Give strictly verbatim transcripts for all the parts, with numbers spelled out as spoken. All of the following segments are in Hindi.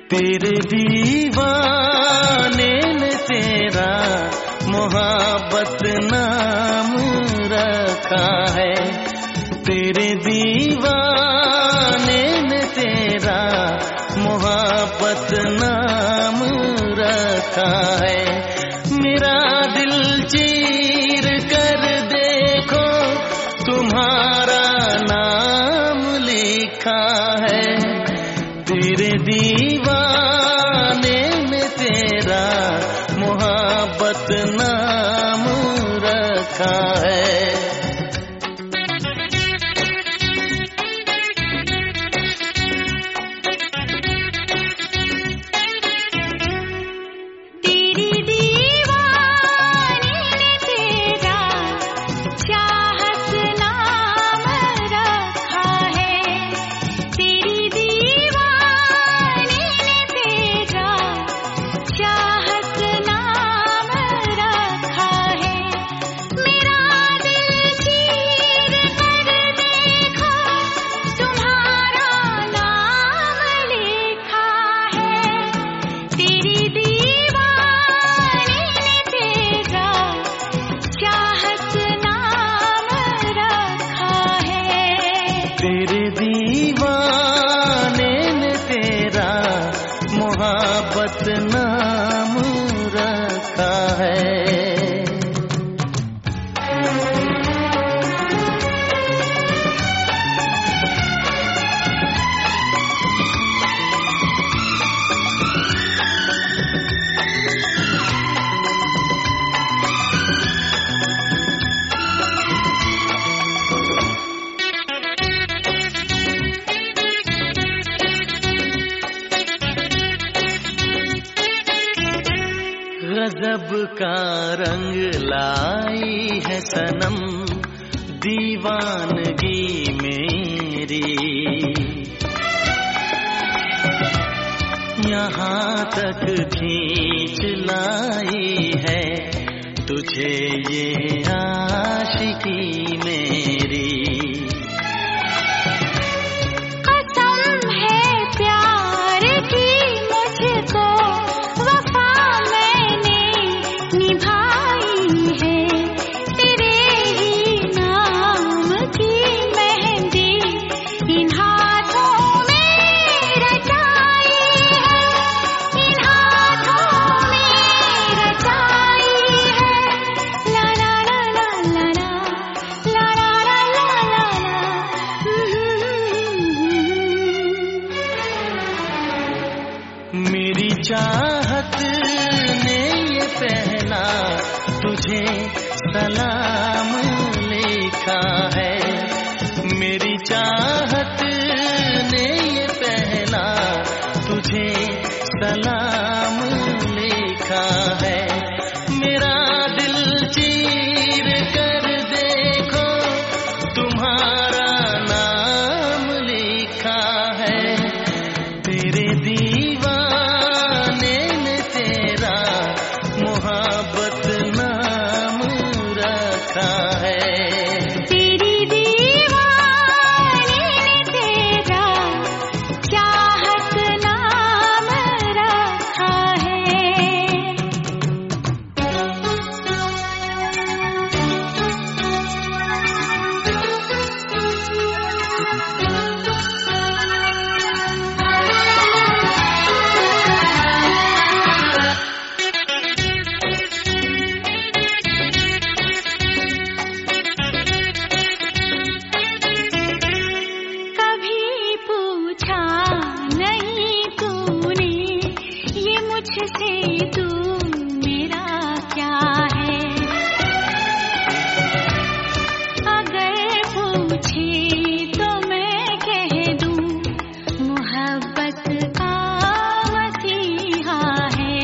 तेरे दीवाने ने तेरा मोहब्बत नाम रखा है। तेरे दीवाने ने तेरा मोहब्बत नाम रखा है। मेरा दिल चीर कर देखो तुम्हारा नाम लिखा है। तेरे दीवाने ने तेरा मोहब्बत नाम रखा है। तेरे दीवाने ने तेरा मोहब्बत नाम रखा है। गजब का रंग लाई है सनम दीवानगी मेरी। यहाँ तक खींच लाई है तुझे ये आशिकी मेरी। मेरी चाहत ने ये पहला तुझे सलाम लिखा है। मेरी चाहत ने ये पहला तुझे सलाम लिखा है। मेरा दिल चीर कर देखो तुम्हारा नाम लिखा है। तेरे दीवाने ने तेरा मोहब्बत नाम रखा है। तेरी दीवाने ने तेरा चाहत नाम रखा है। से तू मेरा क्या है? अगर पूछे तो मैं कह दूं मोहब्बत का मसीहा है।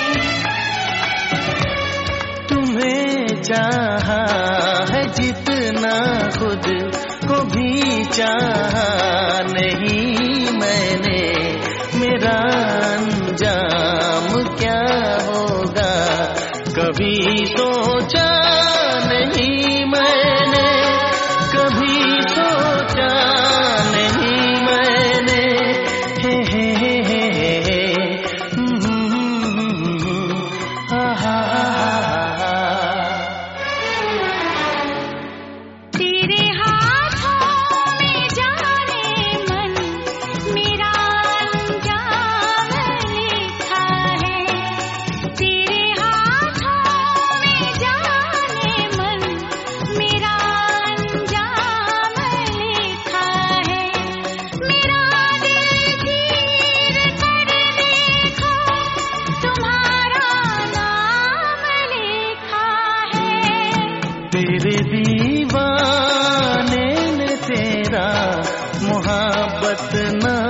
तुम्हें चाहा है जितना खुद को भी चाहा नहीं मैंने। मेरा अंजाम क्या होगा कभी सोचा नहीं मैंने। कभी सोचा नहीं मैंने। हे हे हे हे हे तेरे दीवाने ने तेरा मोहब्बत ना